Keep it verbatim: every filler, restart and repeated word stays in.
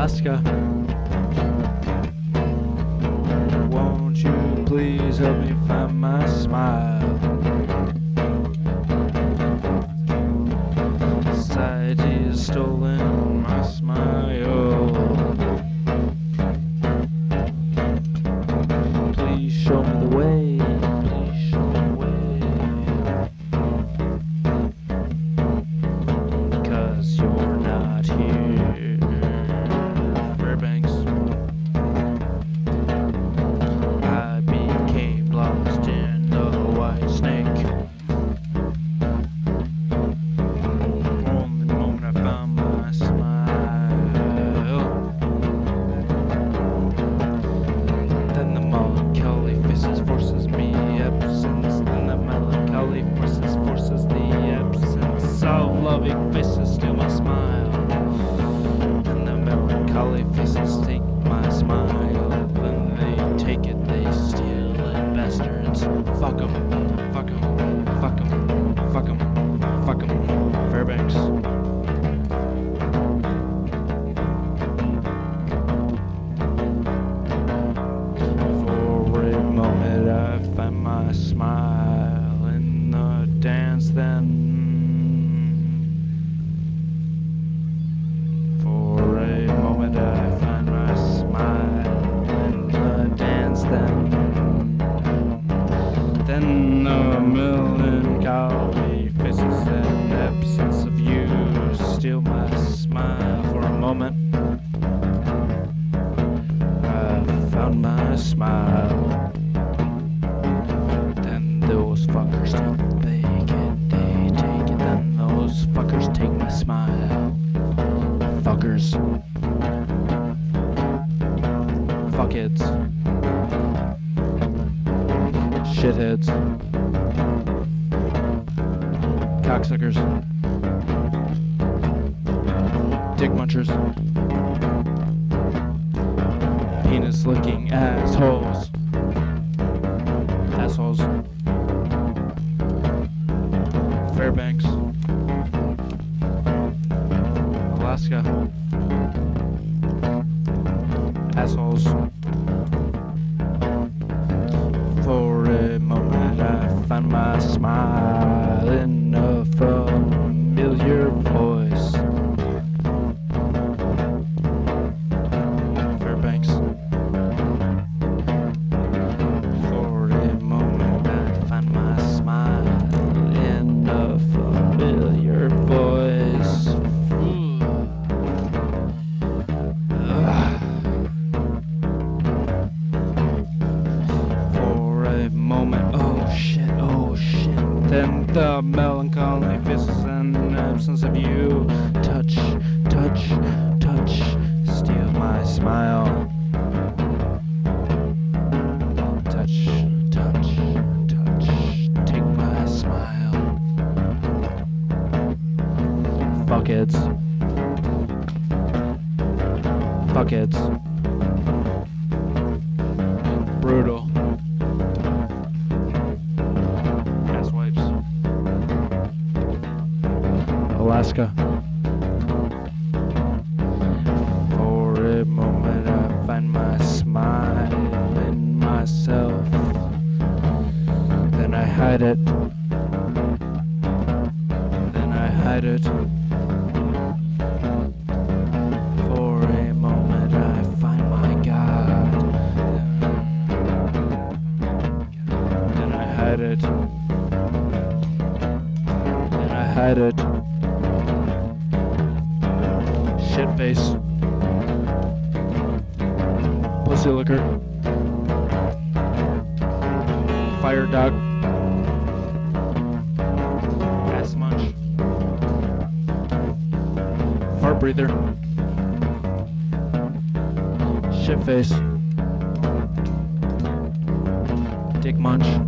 Alaska. Won't you please help me find my smile? Society has stolen my smile. Please show me the way. Please show me the way. 'Cause you're not here. Fairbanks. I became lost in the white snake. From the moment I found my smile, then the melancholy faces forces me absence. Then the melancholy faces forces the absence of loving faces steal my smile. Then the melancholy faces take my smile. Then they take it, they steal it, bastards. Fuck 'em, fuck 'em, fuck 'em, fuck 'em, fuck 'em. Fairbanks. For a moment I find my smile in the dance then. For a moment I find my smile in the dance then. Then the melancholy faces and absence of you steal my smile. For a moment I found my smile. Then those fuckers take it, they take it. Then those fuckers take my smile. Fuckers. Fuckheads. Shitheads. Cocksuckers. Dick munchers. Penis licking assholes. Assholes. Fairbanks. Alaska. Assholes. For a moment I find my smile in a familiar voice. Fairbanks. For a moment I find my smile in a familiar voice. For a moment, oh shit, oh shit. Then the melancholy faces and absence of you touch, touch, touch, steal my smile. Touch, touch, touch, take my smile. Fuckheads. Fuckheads. Brutal. Asswipes. Alaska. For a moment I find my smile in myself. Then I hide it. Then I hide it. For a moment I find my God. Then I hide it. Then I hide it. Shitface. Pussy licker. Fire dog. Ass munch. Fart breather. Shitface. Dick munch.